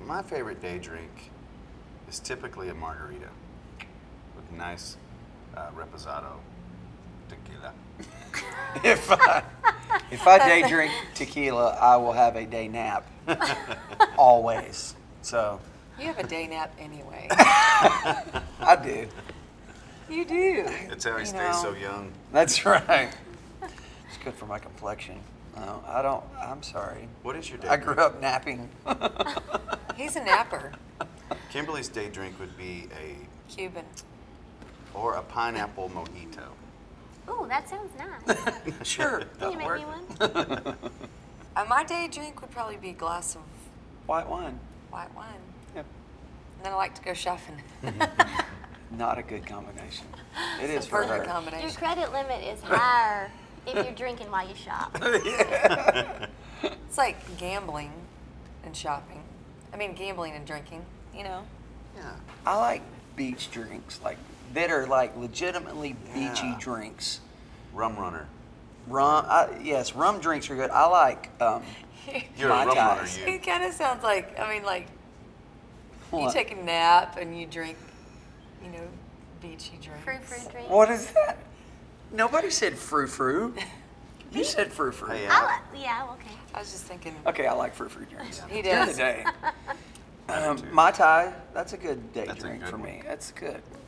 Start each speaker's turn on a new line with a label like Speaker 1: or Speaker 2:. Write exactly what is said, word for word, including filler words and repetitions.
Speaker 1: my favorite day drink is typically a margarita with nice uh, reposado tequila.
Speaker 2: If I, if I day drink tequila, I will have a day nap. Always. So.
Speaker 3: You have a day nap anyway.
Speaker 2: I do.
Speaker 3: You do.
Speaker 1: That's how he
Speaker 3: You
Speaker 1: stays
Speaker 3: know.
Speaker 1: so young.
Speaker 2: That's right. It's good for my complexion. No, I don't. I'm sorry.
Speaker 1: What is your day
Speaker 2: I
Speaker 1: drink?
Speaker 2: grew up napping.
Speaker 3: He's a napper.
Speaker 1: Kimberly's day drink would be a
Speaker 3: Cuban.
Speaker 1: or a pineapple mojito.
Speaker 4: Ooh, that sounds nice.
Speaker 2: Sure.
Speaker 4: Can you
Speaker 2: that'll
Speaker 4: make
Speaker 2: work.
Speaker 4: me one?
Speaker 3: Uh, my day drink would probably be a glass of
Speaker 2: White wine.
Speaker 3: white wine.
Speaker 2: Yep.
Speaker 3: And then I like to go shopping.
Speaker 2: Not a good combination. It is
Speaker 3: It's a
Speaker 2: for
Speaker 3: perfect
Speaker 2: her.
Speaker 4: Your
Speaker 3: combination.
Speaker 4: credit limit is higher if you're drinking while you shop.
Speaker 3: It's like gambling and shopping. I mean, gambling and drinking, you know?
Speaker 1: Yeah.
Speaker 2: I like beach drinks, like that are like legitimately beachy
Speaker 1: Yeah.
Speaker 2: drinks.
Speaker 1: Rum runner.
Speaker 2: Rum, I, yes, rum drinks are good. I like um,
Speaker 1: You're
Speaker 2: Mai
Speaker 1: a rum runner,
Speaker 2: Tais.
Speaker 1: you.
Speaker 3: It kind of sounds like, I mean, like you
Speaker 2: what?
Speaker 3: take a nap and you drink, you know, beachy drinks.
Speaker 4: Frou frou drink.
Speaker 2: What is that? Nobody said frou frou. You said frou frou.
Speaker 1: Hey,
Speaker 4: I
Speaker 1: uh,
Speaker 4: li- yeah, okay.
Speaker 3: I was just thinking,
Speaker 2: Okay, I like frou frou drinks.
Speaker 3: He
Speaker 2: During the
Speaker 3: does.
Speaker 2: day.
Speaker 1: I do
Speaker 2: Um,
Speaker 1: too.
Speaker 2: Mai Tai, that's a good day
Speaker 1: That's a
Speaker 2: drink
Speaker 1: good
Speaker 2: for
Speaker 1: one.
Speaker 2: me. That's good.